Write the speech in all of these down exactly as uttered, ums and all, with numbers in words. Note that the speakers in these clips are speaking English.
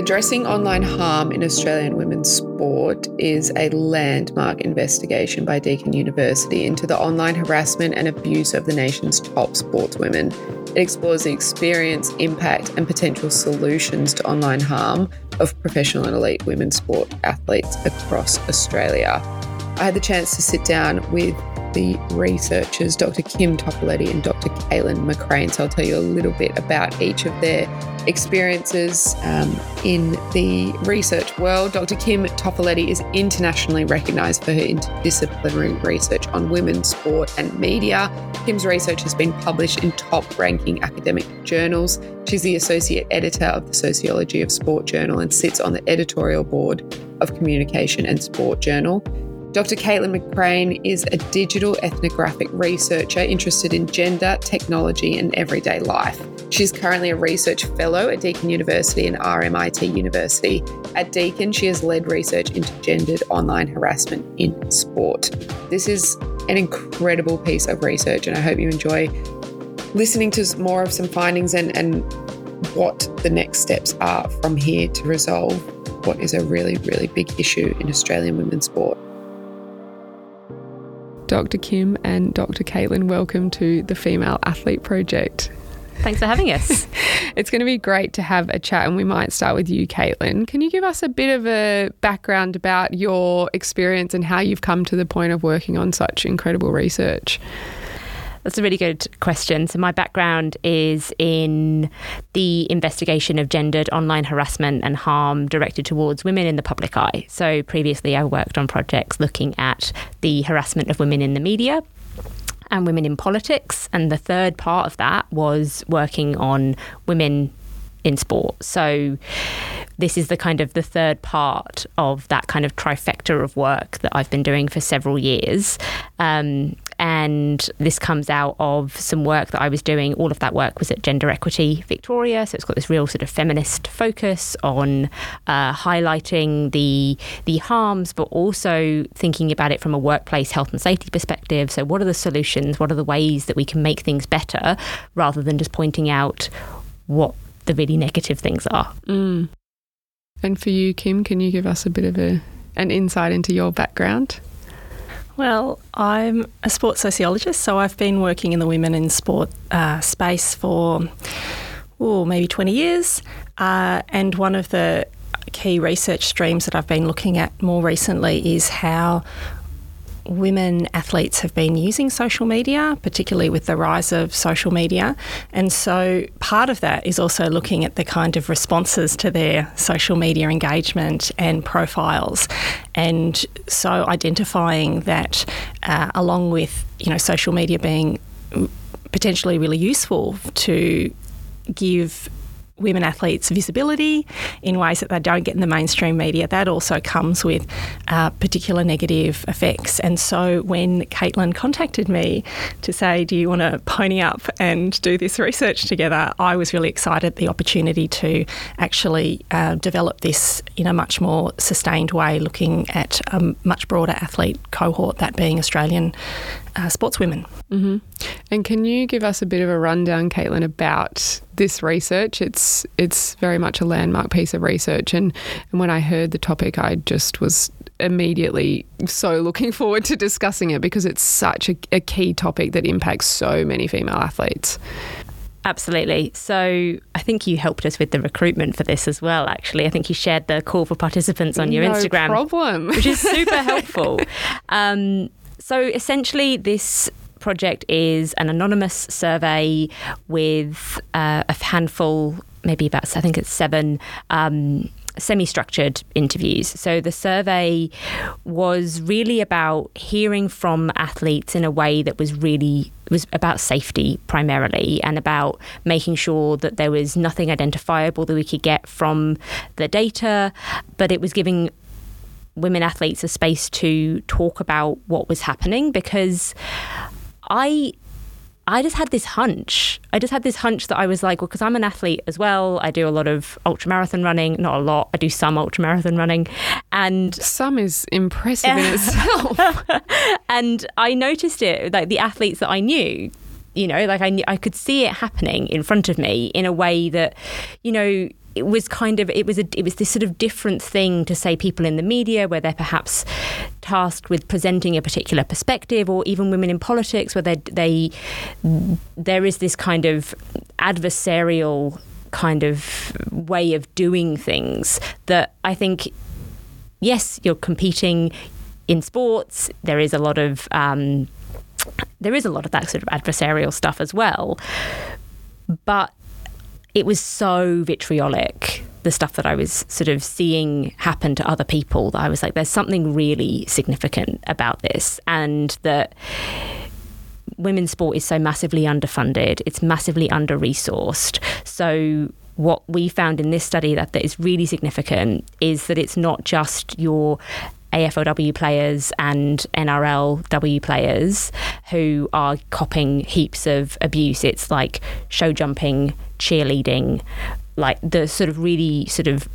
Addressing online harm in Australian women's sport is a landmark investigation by Deakin University into the online harassment and abuse of the nation's top sportswomen. It explores the experience, impact, and potential solutions to online harm of professional and elite women's sport athletes across Australia. I had the chance to sit down with the researchers, Doctor Kim Toffoletti and Doctor Caitlin McCrane. So I'll tell you a little bit about each of their experiences um, in the research world. Doctor Kim Toffoletti is internationally recognised for her interdisciplinary research on women's sport and media. Kim's research has been published in top-ranking academic journals. She's the associate editor of the Sociology of Sport journal and sits on the editorial board of Communication and Sport journal. Doctor Caitlin McCrane is a digital ethnographic researcher interested in gender, technology, and everyday life. She's currently a research fellow at Deakin University and R M I T University. At Deakin, she has led research into gendered online harassment in sport. This is an incredible piece of research, and I hope you enjoy listening to more of some findings and, and what the next steps are from here to resolve what is a really, really big issue in Australian women's sport. Doctor Kim and Doctor Caitlin, welcome to the Female Athlete Project. Thanks for having us. It's going to be great to have a chat, and we might start with you, Caitlin. Can you give us a bit of a background about your experience and how you've come to the point of working on such incredible research? That's a really good question. So my background is in the investigation of gendered online harassment and harm directed towards women in the public eye. So previously I worked on projects looking at the harassment of women in the media and women in politics. And the third part of that was working on women in sport. So this is the kind of the third part of that kind of trifecta of work that I've been doing for several years. Um, and this comes out of some work that I was doing. All of that work was at Gender Equity Victoria. So it's got this real sort of feminist focus on uh, highlighting the the harms, but also thinking about it from a workplace health and safety perspective. So what are the solutions? What are the ways that we can make things better, rather than just pointing out what the really negative things are. Mm. And for you, Kim, can you give us a bit of a an insight into your background? Well, I'm a sports sociologist, so I've been working in the women in sport uh, space for oh, maybe twenty years. Uh, and one of the key research streams that I've been looking at more recently is how women athletes have been using social media, particularly with the rise of social media. And so part of that is also looking at the kind of responses to their social media engagement and profiles. And so identifying that uh, along with, you know, social media being potentially really useful to give women athletes visibility in ways that they don't get in the mainstream media, that also comes with uh, particular negative effects. And so when Caitlin contacted me to say, do you want to pony up and do this research together, I was really excited the opportunity to actually uh, develop this in a much more sustained way, looking at a much broader athlete cohort, that being Australian Uh, sportswomen. Mm-hmm. And can you give us a bit of a rundown, Caitlin, about this research? It's it's very much a landmark piece of research, and, and when I heard the topic, I just was immediately so looking forward to discussing it, because it's such a, a key topic that impacts so many female athletes. Absolutely. So I think you helped us with the recruitment for this as well, actually. I think you shared the call for participants on your no Instagram. No problem. Which is super helpful. Um, So essentially this project is an anonymous survey with uh, a handful, maybe about, I think it's seven, um, semi-structured interviews. So the survey was really about hearing from athletes in a way that was really, it was about safety primarily, and about making sure that there was nothing identifiable that we could get from the data, but it was giving women athletes a space to talk about what was happening, because I I just had this hunch. I just had this hunch that I was like, well, because I'm an athlete as well. I do a lot of ultramarathon running. Not a lot. I do some ultramarathon running. And some is impressive in itself. And I noticed it, like the athletes that I knew, you know, like I, I could see it happening in front of me in a way that, you know, it was kind of, it was a, it was this sort of different thing to say people in the media where they're perhaps tasked with presenting a particular perspective, or even women in politics where they, they there is this kind of adversarial kind of way of doing things that I think, yes, you're competing in sports. There is a lot of um, there is a lot of that sort of adversarial stuff as well, but it was so vitriolic, the stuff that I was sort of seeing happen to other people, that I was like, there's something really significant about this, and that women's sport is so massively underfunded, it's massively under-resourced. So what we found in this study that, that is really significant is that it's not just your A F L W players and N R L W players who are copping heaps of abuse. It's like show jumping, cheerleading, like the sort of really sort of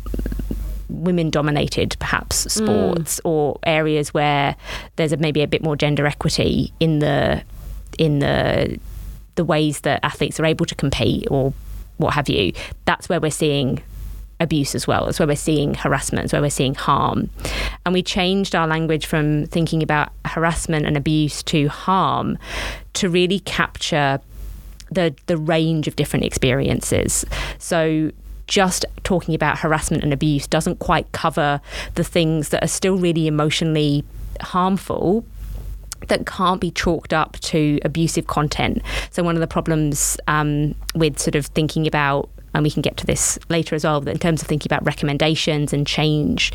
women dominated perhaps sports, mm. or areas where there's a, maybe a bit more gender equity in the in the the ways that athletes are able to compete or what have you. That's where we're seeing abuse as well. That's where we're seeing harassment. It's where we're seeing harm. And we changed our language from thinking about harassment and abuse to harm to really capture the the range of different experiences. So just talking about harassment and abuse doesn't quite cover the things that are still really emotionally harmful, that can't be chalked up to abusive content. So one of the problems um, with sort of thinking about, and we can get to this later as well, but in terms of thinking about recommendations and change,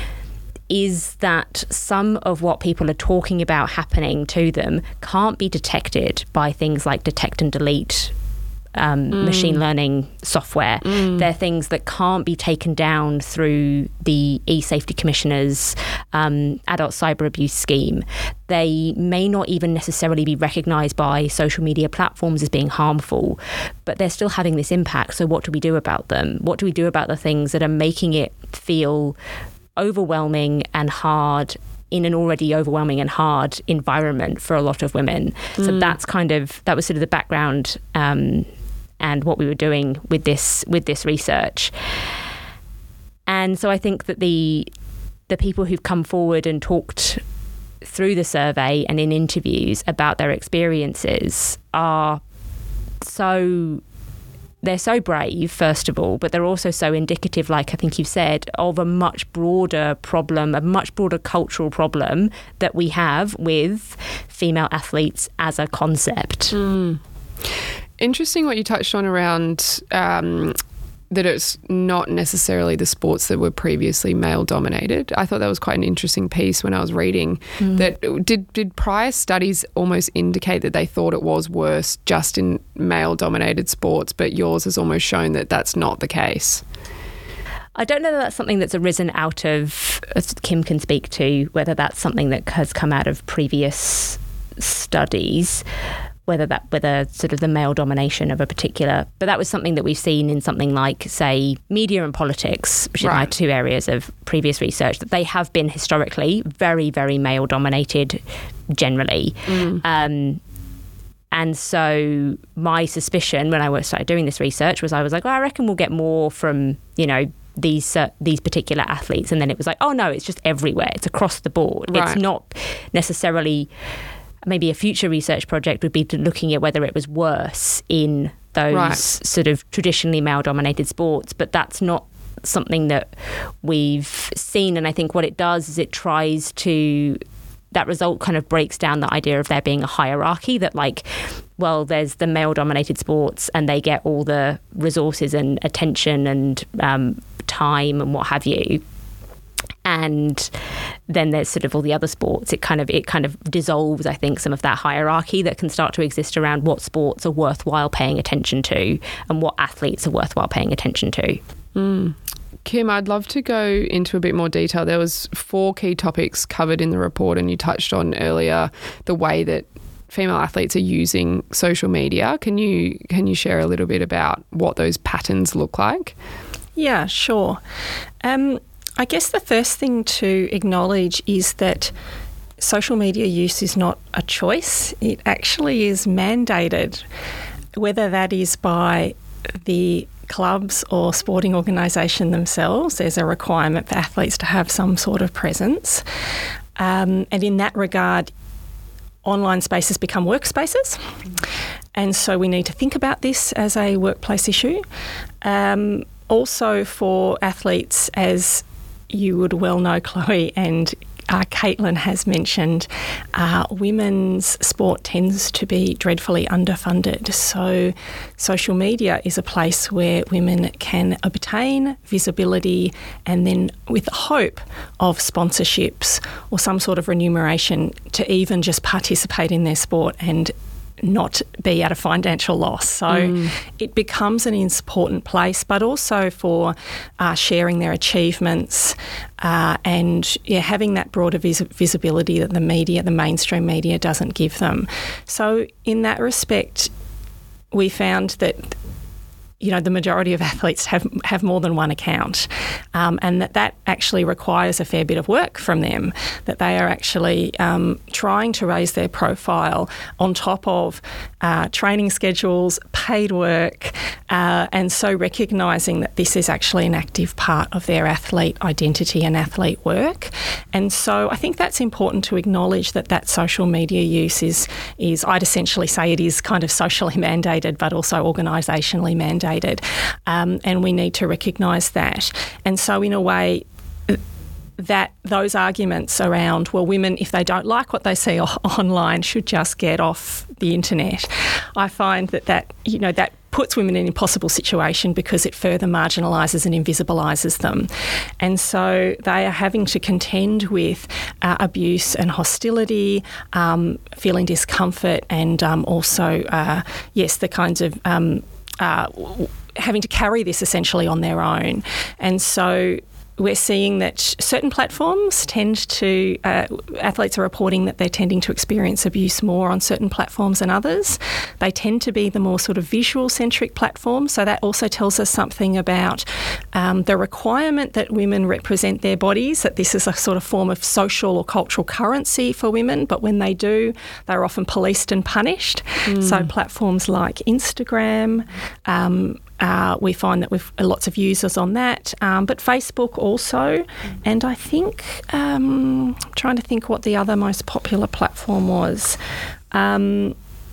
is that some of what people are talking about happening to them can't be detected by things like detect and delete um, mm. machine learning software. Mm. They're things that can't be taken down through the E-Safety Commissioner's um, adult cyber abuse scheme. They may not even necessarily be recognised by social media platforms as being harmful, but they're still having this impact. So what do we do about them? What do we do about the things that are making it feel overwhelming and hard in an already overwhelming and hard environment for a lot of women? Mm. So that's kind of, that was sort of the background um, and what we were doing with this with this research. And so I think that the the people who've come forward and talked through the survey and in interviews about their experiences are so they're so brave, first of all, but they're also so indicative, like I think you've said, of a much broader problem, a much broader cultural problem that we have with female athletes as a concept. Mm. Interesting what you touched on around um, that it's not necessarily the sports that were previously male dominated. I thought that was quite an interesting piece when I was reading. Mm. That did did prior studies almost indicate that they thought it was worse just in male dominated sports, but yours has almost shown that that's not the case. I don't know that that's something that's arisen out of, as Kim can speak to, whether that's something that has come out of previous studies, whether that whether sort of the male domination of a particular, but that was something that we've seen in something like, say, media and politics, which are right. my two areas of previous research, that they have been historically very, very male dominated generally. Mm. Um, and so my suspicion when I started doing this research was I was like, well, I reckon we'll get more from, you know, these uh, these particular athletes. And then it was like, oh no, it's just everywhere. It's across the board. Right. It's not necessarily... Maybe a future research project would be to looking at whether it was worse in those right. sort of traditionally male-dominated sports, but that's not something that we've seen. And I think what it does is it tries to, that result kind of breaks down the idea of there being a hierarchy, that like, well, there's the male-dominated sports and they get all the resources and attention and um, time and what have you. And then there's sort of all the other sports. It kind of it kind of dissolves, I think, some of that hierarchy that can start to exist around what sports are worthwhile paying attention to and what athletes are worthwhile paying attention to. Mm. Kim, I'd love to go into a bit more detail. There was four key topics covered in the report, and you touched on earlier the way that female athletes are using social media. Can you can you share a little bit about what those patterns look like? Yeah, sure. Um, I guess the first thing to acknowledge is that social media use is not a choice. It actually is mandated, whether that is by the clubs or sporting organisation themselves, there's a requirement for athletes to have some sort of presence. Um, and in that regard, online spaces become workspaces. And so we need to think about this as a workplace issue. Um, also for athletes, as you would well know, Chloe, and uh, Caitlin has mentioned, uh, women's sport tends to be dreadfully underfunded. So social media is a place where women can obtain visibility and then with the hope of sponsorships or some sort of remuneration to even just participate in their sport and not be at a financial loss. So mm. it becomes an important place, but also for uh, sharing their achievements uh, and yeah, having that broader vis- visibility that the media, the mainstream media, doesn't give them. So in that respect, we found that you know, the majority of athletes have have more than one account, um, and that that actually requires a fair bit of work from them, that they are actually um, trying to raise their profile on top of uh, training schedules, paid work, uh, and so recognising that this is actually an active part of their athlete identity and athlete work. And so I think that's important to acknowledge that that social media use is, is I'd essentially say it is kind of socially mandated, but also organisationally mandated. Um, and we need to recognise that. And so in a way, that those arguments around, well, women, if they don't like what they see o- online, should just get off the internet. I find that, that, you know, that puts women in an impossible situation because it further marginalises and invisibilises them. And so they are having to contend with uh, abuse and hostility, um, feeling discomfort, and um, also, uh, yes, the kinds of um, uh, having to carry this essentially on their own. And so we're seeing that certain platforms tend to, uh, athletes are reporting that they're tending to experience abuse more on certain platforms than others. They tend to be the more sort of visual-centric platforms, so that also tells us something about um, the requirement that women represent their bodies, that this is a sort of form of social or cultural currency for women, but when they do, they're often policed and punished. Mm. So platforms like Instagram, um, Uh, we find that we've lots of users on that, um, but Facebook also. And I think, um, I'm trying to think what the other most popular platform was. Um,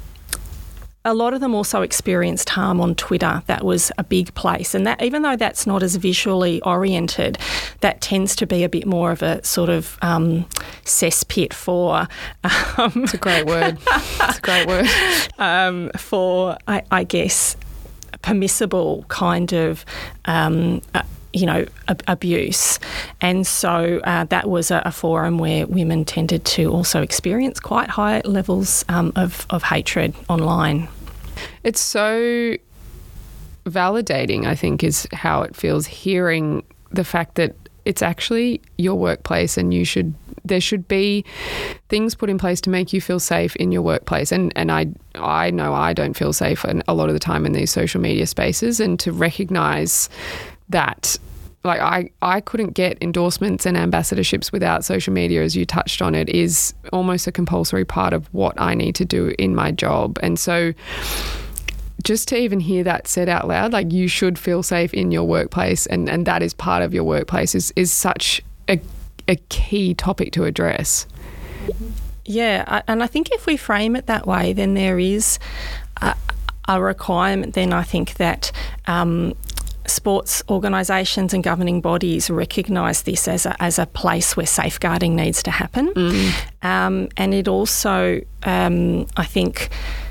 a lot of them also experienced harm on Twitter. That was a big place. And that, even though that's not as visually oriented, that tends to be a bit more of a sort of um, cesspit for... Um, it's a great word. It's a great word. um, for, I, I guess... permissible kind of, um, uh, you know, ab- abuse. And so uh, that was a, a forum where women tended to also experience quite high levels um, of, of hatred online. It's so validating, I think, is how it feels, hearing the fact that it's actually your workplace and you should there should be things put in place to make you feel safe in your workplace. And and I I know I don't feel safe a lot of the time in these social media spaces, and to recognise that, like, I, I couldn't get endorsements and ambassadorships without social media, as you touched on. It is almost a compulsory part of what I need to do in my job. And so just to even hear that said out loud, like, you should feel safe in your workplace, and, and that is part of your workplace, is, is such a, a key topic to address. Yeah, and I think if we frame it that way, then there is a, a requirement then, I think, that um, sports organisations and governing bodies recognise this as a, as a place where safeguarding needs to happen. Mm. Um, and it also, um, I think,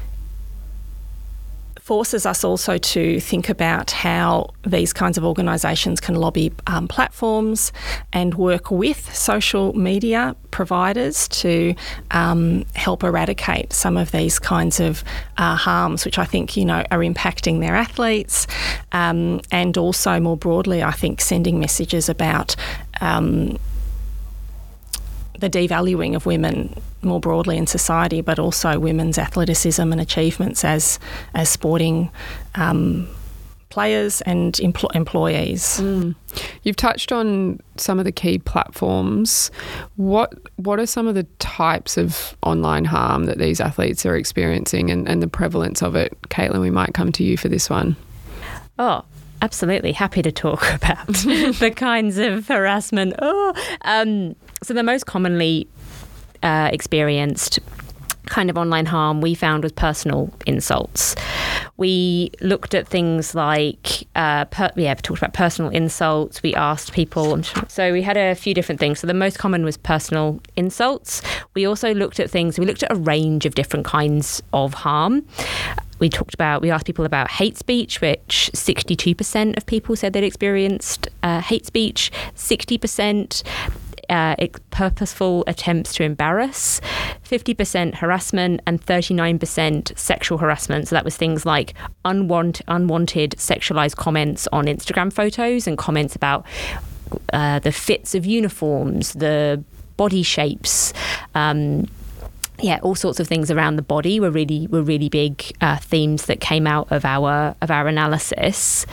forces us also to think about how these kinds of organisations can lobby um, platforms and work with social media providers to um, help eradicate some of these kinds of uh, harms, which I think, you know, are impacting their athletes, um, and also more broadly, I think, sending messages about um, the devaluing of women more broadly in society, but also women's athleticism and achievements as as sporting um, players and empl- employees. Mm. You've touched on some of the key platforms. What what are some of the types of online harm that these athletes are experiencing, and, and the prevalence of it? Caitlin, we might come to you for this one. Oh, Absolutely. Happy to talk about the kinds of harassment. Oh, um, so the most commonly uh, experienced kind of online harm we found was personal insults. We looked at things like, uh, per, yeah, we talked about personal insults. We asked people, so we had a few different things. So the most common was personal insults. We also looked at things, we looked at a range of different kinds of harm. We talked about, we asked people about hate speech, which sixty-two percent of people said they'd experienced uh, hate speech, sixty percent Uh, purposeful attempts to embarrass, fifty percent harassment, and thirty-nine percent sexual harassment. So that was things like unwant- unwanted sexualized comments on Instagram photos and comments about uh, the fits of uniforms, the body shapes, um, yeah, all sorts of things around the body were really were really big uh, themes that came out of our of our analysis.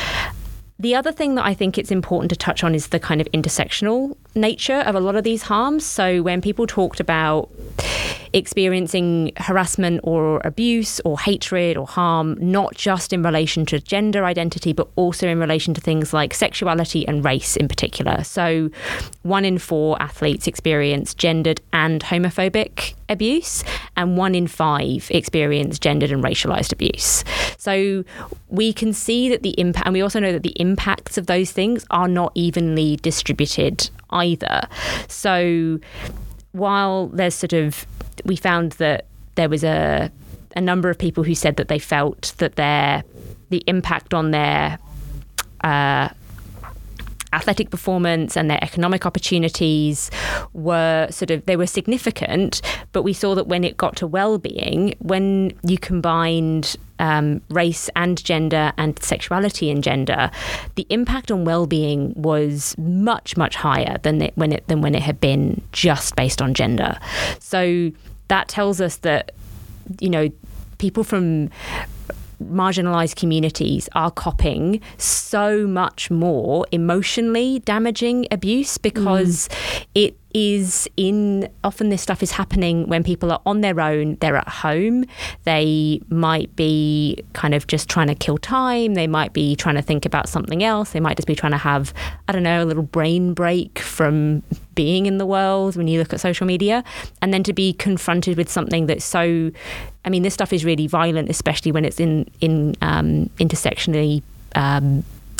The other thing that I think it's important to touch on is the kind of intersectional nature of a lot of these harms. So when people talked about experiencing harassment or abuse or hatred or harm, not just in relation to gender identity, but also in relation to things like sexuality and race in particular. So one in four athletes experience gendered and homophobic abuse, and one in five experience gendered and racialized abuse. So we can see that the impact, and we also know that the impacts of those things are not evenly distributed either. So while there's sort of, we found that there was a a number of people who said that they felt that their the impact on their uh, athletic performance and their economic opportunities were sort of, they were significant, but we saw that when it got to well-being, when you combined um, race and gender and sexuality and gender, the impact on well-being was much, much higher than it, when it than when it had been just based on gender. So that tells us that, you know, people from marginalized communities are copping so much more emotionally damaging abuse because mm. it is in, often this stuff is happening when people are on their own, they're at home, they might be kind of just trying to kill time, they might be trying to think about something else, they might just be trying to have, I don't know, a little brain break from being in the world when you look at social media, and then to be confronted with something that's so, I mean, this stuff is really violent, especially when it's in, in um, intersectionally um,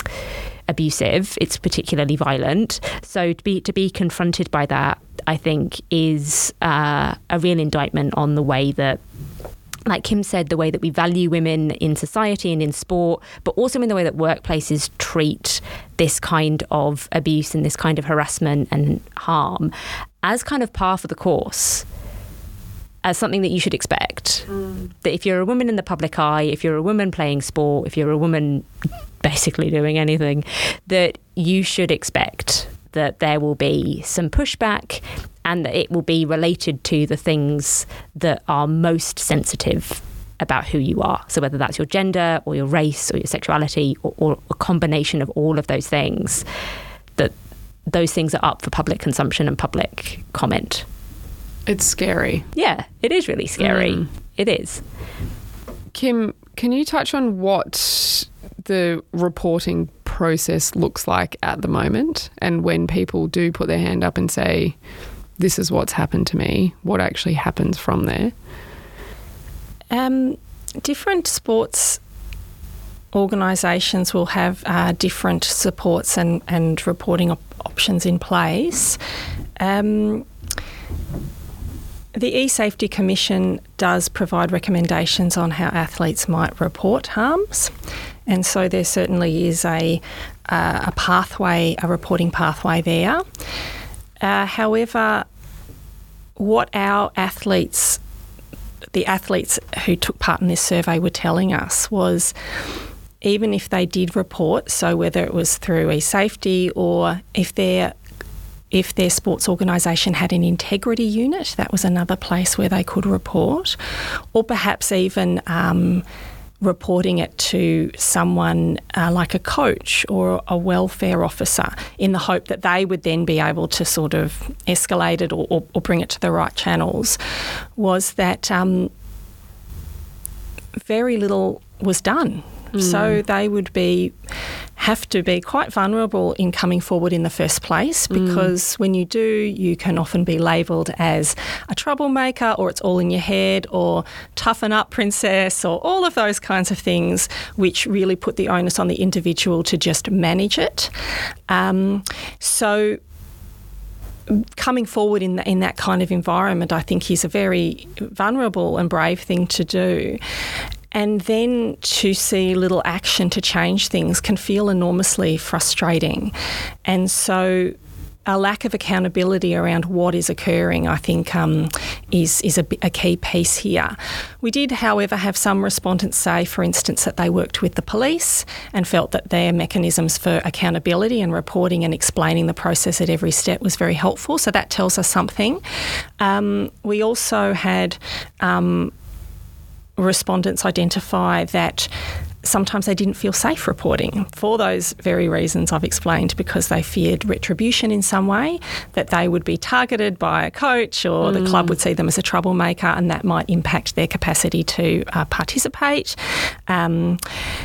abusive. It's particularly violent. So to be to be confronted by that, I think, is uh, a real indictment on the way that, like Kim said, the way that we value women in society and in sport, but also in the way that workplaces treat this kind of abuse and this kind of harassment and harm as kind of par for the course, as something that you should expect. Mm. That if you're a woman in the public eye, if you're a woman playing sport, if you're a woman basically doing anything, that you should expect that there will be some pushback and that it will be related to the things that are most sensitive about who you are. So whether that's your gender or your race or your sexuality or, or a combination of all of those things, that those things are up for public consumption and public comment. It's scary. Yeah, it is really scary. Mm. It is. Kim, can you touch on what the reporting process looks like at the moment, and when people do put their hand up and say, this is what's happened to me, what actually happens from there? Um, different sports organisations will have uh, different supports and, and reporting op- options in place. Um, The eSafety Commission does provide recommendations on how athletes might report harms, and so there certainly is a uh, a pathway, a reporting pathway there. Uh, however, what our athletes, the athletes who took part in this survey were telling us was, even if they did report, so whether it was through eSafety or if they're If their sports organisation had an integrity unit, that was another place where they could report, or perhaps even um, reporting it to someone uh, like a coach or a welfare officer in the hope that they would then be able to sort of escalate it or, or, or bring it to the right channels, was that um, very little was done. Mm. So they would be have to be quite vulnerable in coming forward in the first place, because mm. when you do, you can often be labelled as a troublemaker, or it's all in your head, or toughen up princess, or all of those kinds of things, which really put the onus on the individual to just manage it. Um, so coming forward in, the, in that kind of environment, I think, is a very vulnerable and brave thing to do. And then to see little action to change things can feel enormously frustrating. And so a lack of accountability around what is occurring, I think, um, is, is a, a key piece here. We did, however, have some respondents say, for instance, that they worked with the police and felt that their mechanisms for accountability and reporting and explaining the process at every step was very helpful. So that tells us something. Um, we also had Um, respondents identify that sometimes they didn't feel safe reporting for those very reasons I've explained, because they feared retribution in some way, that they would be targeted by a coach, or mm. the club would see them as a troublemaker, and that might impact their capacity to uh, participate. Um,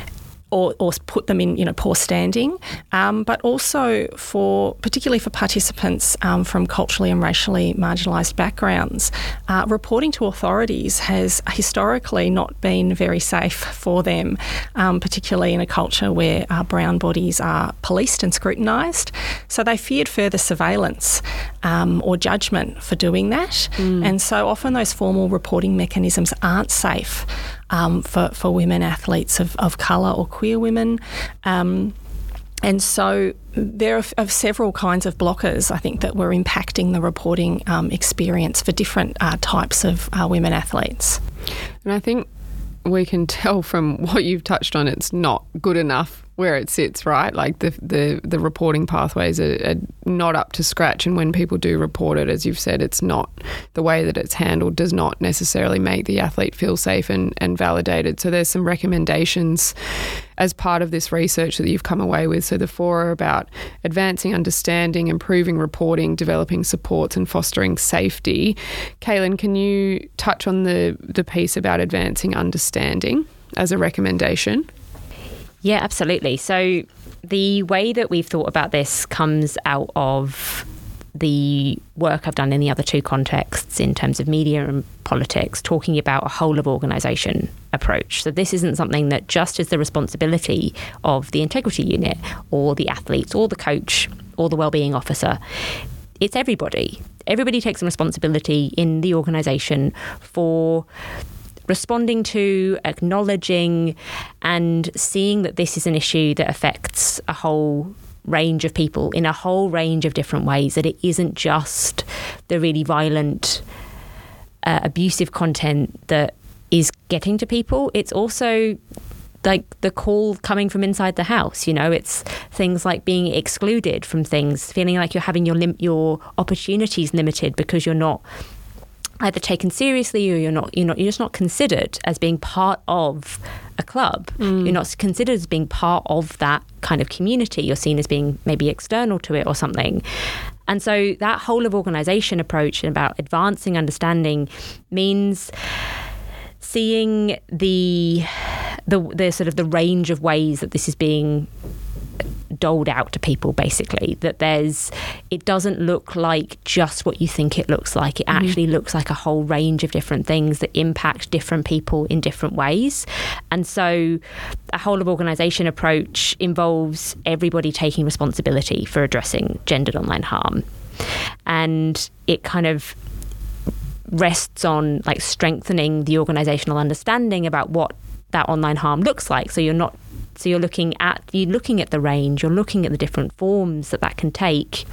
Or, or put them in, you know, poor standing, um, but also for, particularly for participants um, from culturally and racially marginalised backgrounds, uh, reporting to authorities has historically not been very safe for them, um, particularly in a culture where uh, brown bodies are policed and scrutinised. So they feared further surveillance um, or judgment for doing that, mm. and so often those formal reporting mechanisms aren't safe Um, for, for women athletes of, of colour or queer women. Um, and so there are, are several kinds of blockers, I think, that were impacting the reporting um, experience for different uh, types of uh, women athletes. And I think we can tell from what you've touched on, it's not good enough where it sits, right? Like the the, the reporting pathways are, are not up to scratch, and when people do report it, as you've said, it's not, the way that it's handled does not necessarily make the athlete feel safe and, and validated. So there's some recommendations as part of this research that you've come away with. So the four are about advancing understanding, improving reporting, developing supports, and fostering safety. Kaylin, can you touch on the, the piece about advancing understanding as a recommendation? Yeah, absolutely. So the way that we've thought about this comes out of the work I've done in the other two contexts in terms of media and politics, talking about a whole of organisation approach. So this isn't something that just is the responsibility of the integrity unit or the athletes or the coach or the wellbeing officer. It's everybody. Everybody takes some responsibility in the organisation for responding to, acknowledging, and seeing that this is an issue that affects a whole range of people in a whole range of different ways, that it isn't just the really violent, uh, abusive content that is getting to people. It's also like the call coming from inside the house, you know, it's things like being excluded from things, feeling like you're having your lim- your opportunities limited because you're not either taken seriously, or you're not, you're not, you're just not considered as being part of a club. Mm. You're not considered as being part of that kind of community. You're seen as being maybe external to it or something. And so that whole of organisation approach and about advancing understanding means seeing the the the sort of the range of ways that this is being doled out to people, basically, that there's, it doesn't look like just what you think it looks like. It mm-hmm. actually looks like a whole range of different things that impact different people in different ways. And so a whole of organisation approach involves everybody taking responsibility for addressing gendered online harm. And it kind of rests on like strengthening the organisational understanding about what that online harm looks like. So you're not So you're looking at you're looking at the range, you're looking at the different forms that that can take,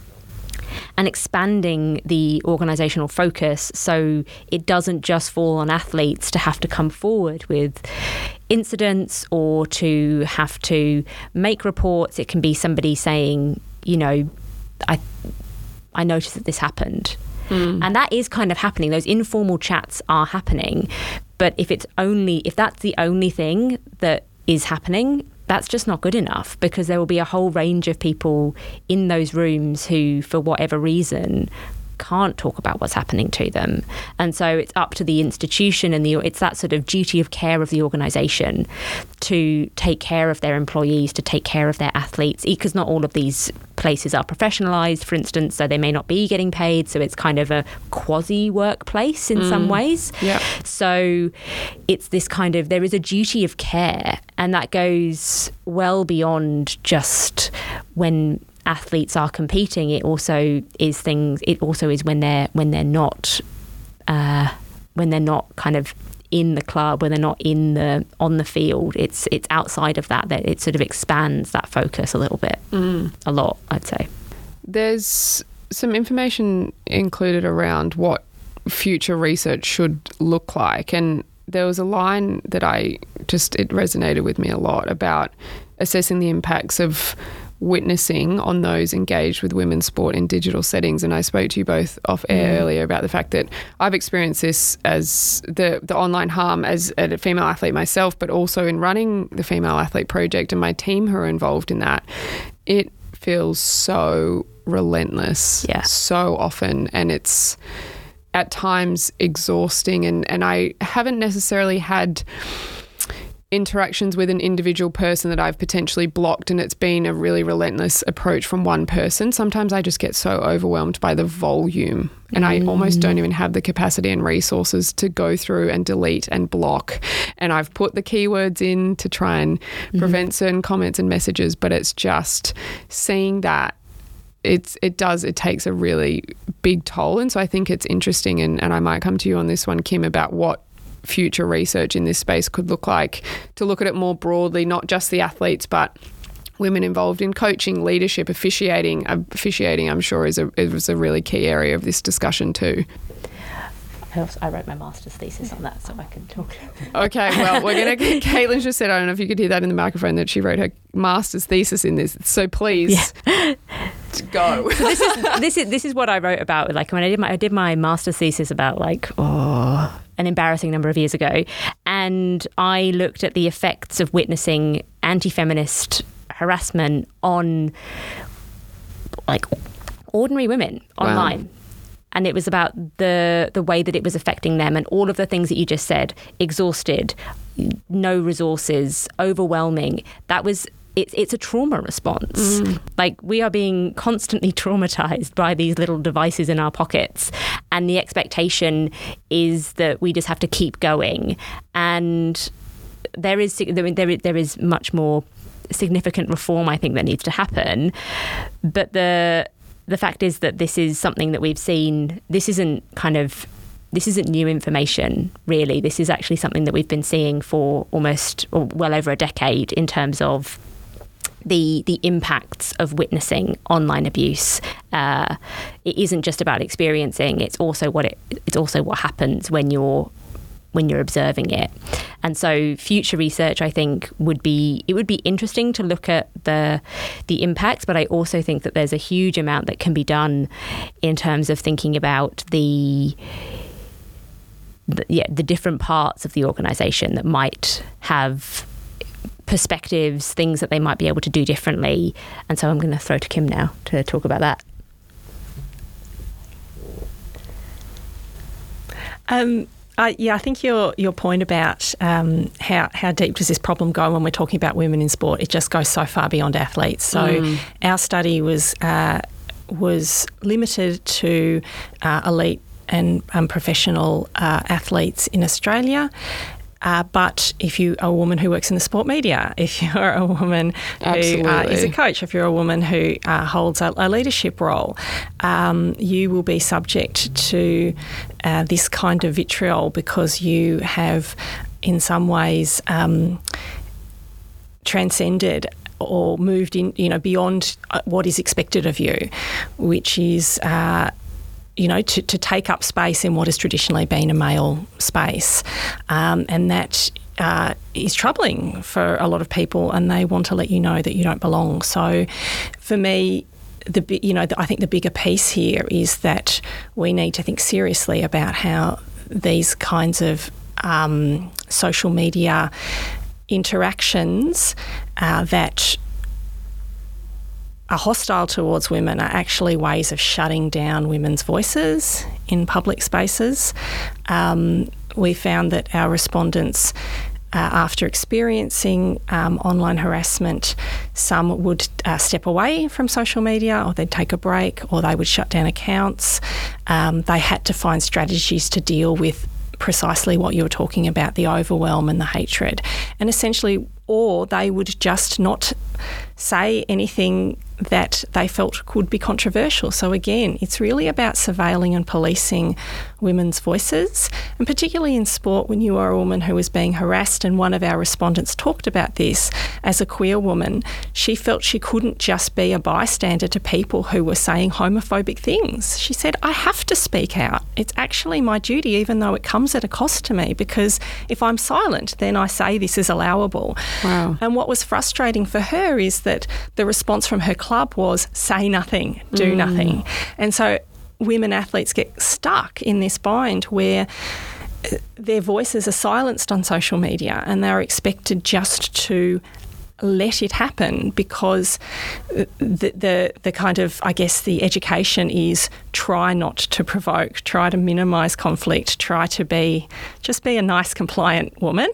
and expanding the organisational focus so it doesn't just fall on athletes to have to come forward with incidents or to have to make reports. It can be somebody saying, you know, I I noticed that this happened. Mm. And that is kind of happening. Those informal chats are happening. But if it's only if that's the only thing that is happening, that's just not good enough, because there will be a whole range of people in those rooms who, for whatever reason, can't talk about what's happening to them. And so it's up to the institution and the it's that sort of duty of care of the organisation to take care of their employees, to take care of their athletes, because not all of these places are professionalised, for instance, so they may not be getting paid. So it's kind of a quasi workplace in mm. some ways. Yeah. So it's this kind of, there is a duty of care, and that goes well beyond just when athletes are competing. It also is things. It also is when they're when they're not uh, when they're not kind of in the club, when they're not in the on the field. It's it's outside of that that it sort of expands that focus a little bit, mm. a lot, I'd say. There's some information included around what future research should look like, and there was a line that I just it resonated with me a lot about assessing the impacts of witnessing on those engaged with women's sport in digital settings. And I spoke to you both off air mm. earlier about the fact that I've experienced this as the, the online harm as a female athlete myself, but also in running the Female Athlete Project and my team who are involved in that. It feels so relentless, yeah. so often, and it's at times exhausting. And, and I haven't necessarily had interactions with an individual person that I've potentially blocked and it's been a really relentless approach from one person. Sometimes I just get so overwhelmed by the volume and mm. I almost don't even have the capacity and resources to go through and delete and block. And I've put the keywords in to try and mm. prevent certain comments and messages, but it's just seeing that It's it does it takes a really big toll. And so I think it's interesting, and, and I might come to you on this one, Kim, about what future research in this space could look like, to look at it more broadly, not just the athletes, but women involved in coaching, leadership, officiating. Uh, officiating, I'm sure, is a is a really key area of this discussion too. I, also, I wrote my master's thesis on that, so I can talk. Okay, well, we're going to... Caitlin just said, I don't know if you could hear that in the microphone, that she wrote her master's thesis in this. So please, yeah. go. So this is this is this is what I wrote about. Like when I did my I did my master's thesis about like oh an embarrassing number of years ago, and I looked at the effects of witnessing anti-feminist harassment on like ordinary women online. Wow. And it was about the the way that it was affecting them and all of the things that you just said. Exhausted, no resources, overwhelming. That was, it's it's a trauma response. Mm. Like we are being constantly traumatized by these little devices in our pockets. And the expectation is that we just have to keep going. And there is there, there, there is much more significant reform, I think, that needs to happen. But the... The fact is that this is something that we've seen. This isn't kind of, this isn't new information, really. This is actually something that we've been seeing for almost, or well over a decade in terms of the the impacts of witnessing online abuse. Uh, it isn't just about experiencing. It's also what it. It's also what happens when you're when you're observing it. And so future research, I think, would be, it would be interesting to look at the the impacts, but I also think that there's a huge amount that can be done in terms of thinking about the, the yeah, the different parts of the organisation that might have perspectives, things that they might be able to do differently. And so I'm going to throw to Kim now to talk about that. Um. Uh, yeah, I think your your point about um, how how deep does this problem go when we're talking about women in sport, it just goes so far beyond athletes. So mm. our study was uh, was limited to uh, elite and um, professional uh, athletes in Australia. Uh, but if you are a woman who works in the sport media, if you're a woman who uh, is a coach, if you're a woman who uh, holds a, a leadership role, um, you will be subject to uh, this kind of vitriol because you have, in some ways, um, transcended or moved in, you know, beyond what is expected of you, which is Uh, you know, to, to take up space in what has traditionally been a male space. Um, and that uh, is troubling for a lot of people, and they want to let you know that you don't belong. So for me, the you know, the, I think the bigger piece here is that we need to think seriously about how these kinds of um, social media interactions uh, that are hostile towards women are actually ways of shutting down women's voices in public spaces. Um, we found that our respondents, uh, after experiencing um, online harassment, some would uh, step away from social media, or they'd take a break, or they would shut down accounts. Um, they had to find strategies to deal with precisely what you were talking about, the overwhelm and the hatred. And essentially, or they would just not say anything that they felt could be controversial. So again, it's really about surveilling and policing women's voices, and particularly in sport, when you are a woman who was being harassed, and one of our respondents talked about this as a queer woman. She felt she couldn't just be a bystander to people who were saying homophobic things. She said, I have to speak out. It's actually my duty, even though it comes at a cost to me, because if I'm silent, then I say this is allowable. Wow. And what was frustrating for her is that the response from her club was say nothing, do mm. nothing. And so women athletes get stuck in this bind where their voices are silenced on social media, and they're expected just to let it happen, because the, the the kind of, I guess, the education is try not to provoke, try to minimise conflict, try to be, just be a nice, compliant woman.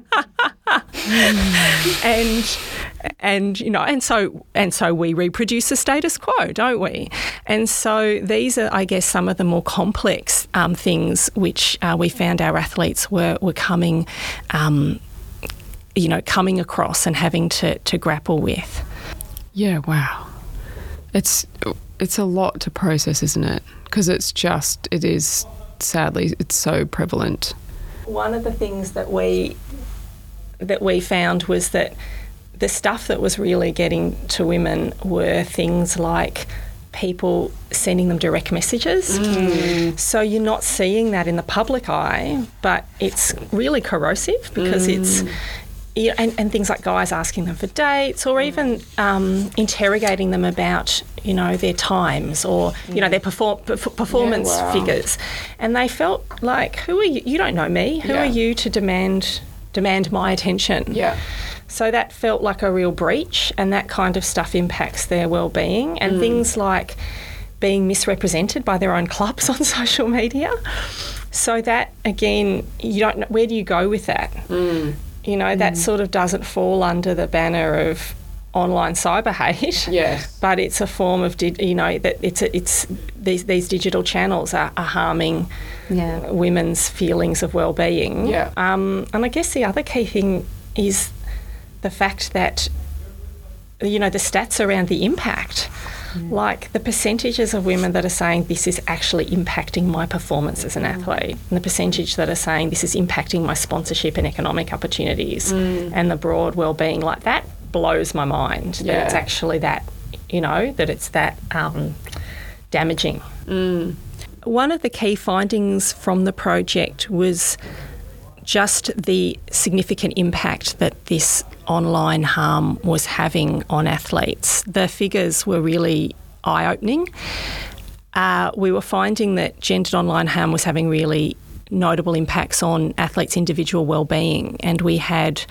and and you know and so and so we reproduce the status quo, don't we? And so these are, I guess, some of the more complex um, things which uh, we found our athletes were were coming um, you know coming across and having to to grapple with. Yeah, wow. It's it's a lot to process, isn't it? Because it's just it is sadly it's so prevalent. One of the things that we that we found was that the stuff that was really getting to women were things like people sending them direct messages. Mm. So you're not seeing that in the public eye, but it's really corrosive because mm. it's... Yeah, and, and things like guys asking them for dates, or even um, interrogating them about, you know, their times, or, you know, their perform- performance yeah, wow. figures. And they felt like, who are you? You don't know me. Who yeah. are you to demand demand my attention? Yeah. So that felt like a real breach, and that kind of stuff impacts their well-being. And mm. things like being misrepresented by their own clubs on social media. So that, again, you don't know, where do you go with that? Mm. You know, that mm. sort of doesn't fall under the banner of online cyber hate. Yes. But it's a form of, di- you know, that it's a, it's these these digital channels are, are harming yeah. women's feelings of well-being. Yeah. Um, and I guess the other key thing is the fact that, you know, the stats around the impact. Mm. Like the percentages of women that are saying this is actually impacting my performance as an athlete, and the percentage that are saying this is impacting my sponsorship and economic opportunities mm. and the broad well-being, like that blows my mind yeah. that it's actually that, you know, that it's that um, damaging. Mm. One of the key findings from the project was just the significant impact that this online harm was having on athletes. The figures were really eye-opening. Uh, we were finding that gendered online harm was having really notable impacts on athletes' individual well-being, and we had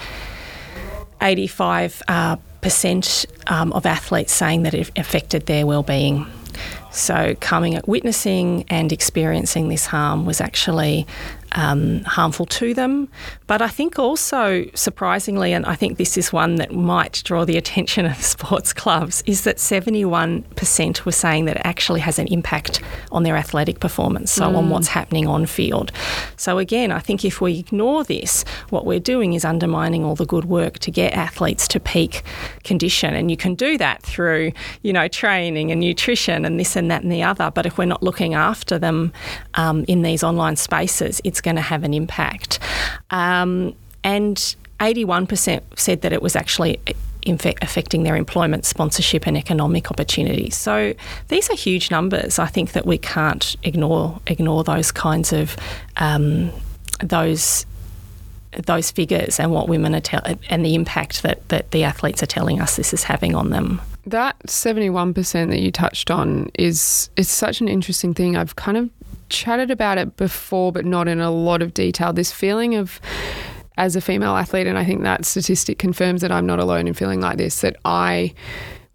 eighty-five percent uh, um, of athletes saying that it affected their well-being. So coming, witnessing and experiencing this harm was actually um, harmful to them. But I think also, surprisingly, and I think this is one that might draw the attention of sports clubs, is that seventy-one percent were saying that it actually has an impact on their athletic performance, so mm. on what's happening on field. So again, I think if we ignore this, what we're doing is undermining all the good work to get athletes to peak condition. And you can do that through, you know, training and nutrition and this and that and the other. But if we're not looking after them um, in these online spaces, it's going to have an impact. Um, and eighty-one percent said that it was actually infe- affecting their employment, sponsorship and economic opportunities. So these are huge numbers. I think that we can't ignore ignore those kinds of um, those those figures and what women are tell- and the impact that, that the athletes are telling us this is having on them. That seventy-one percent that you touched on is is such an interesting thing. I've kind of chatted about it before, but not in a lot of detail. This feeling of, as a female athlete, and I think that statistic confirms that I'm not alone in feeling like this, that I,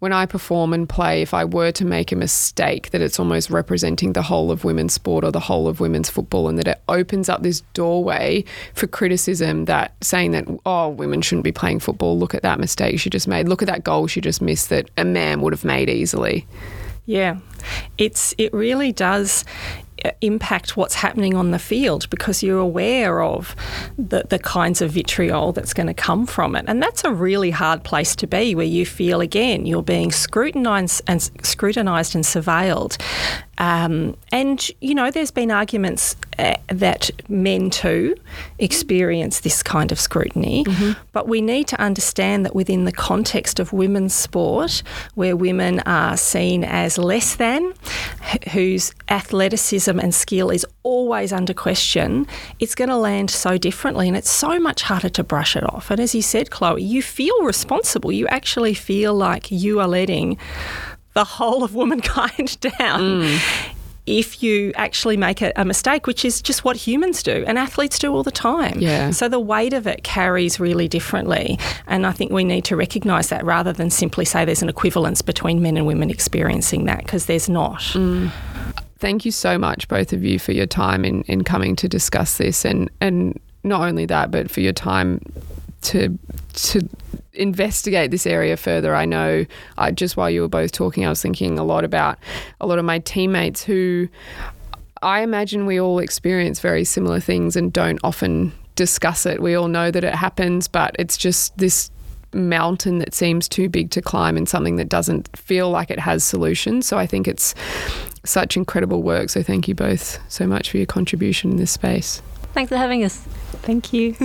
when I perform and play, if I were to make a mistake, that it's almost representing the whole of women's sport or the whole of women's football, and that it opens up this doorway for criticism, that saying that, oh, women shouldn't be playing football, look at that mistake she just made, look at that goal she just missed that a man would have made easily. Yeah, it's it really does impact what's happening on the field, because you're aware of the, the kinds of vitriol that's going to come from it. And that's a really hard place to be, where you feel, again, you're being scrutinised and scrutinised and surveilled. Um, and, you know, there's been arguments uh, that men too experience this kind of scrutiny. Mm-hmm. But we need to understand that within the context of women's sport, where women are seen as less than, whose athleticism and skill is always under question, it's going to land so differently, and it's so much harder to brush it off. And as you said, Chloe, you feel responsible. You actually feel like you are letting the whole of womankind down mm. if you actually make a, a mistake, which is just what humans do and athletes do all the time. Yeah. So the weight of it carries really differently, and I think we need to recognise that, rather than simply say there's an equivalence between men and women experiencing that, because there's not. Mm. Thank you so much, both of you, for your time in, in coming to discuss this, and, and not only that, but for your time to to investigate this area further. I know uh, just while you were both talking, I was thinking a lot about a lot of my teammates who I imagine we all experience very similar things and don't often discuss it. We all know that it happens, but it's just this mountain that seems too big to climb, and something that doesn't feel like it has solutions. So I think it's such incredible work. So thank you both so much for your contribution in this space. Thanks for having us. Thank you.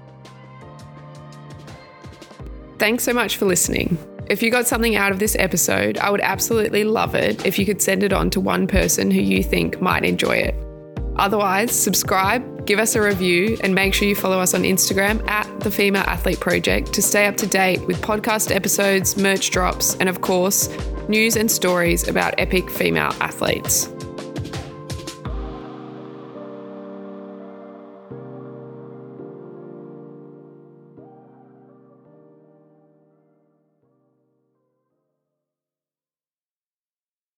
Thanks so much for listening. If you got something out of this episode, I would absolutely love it if you could send it on to one person who you think might enjoy it. Otherwise, subscribe, give us a review, and make sure you follow us on Instagram at The Female Athlete Project to stay up to date with podcast episodes, merch drops, and of course, news and stories about epic female athletes.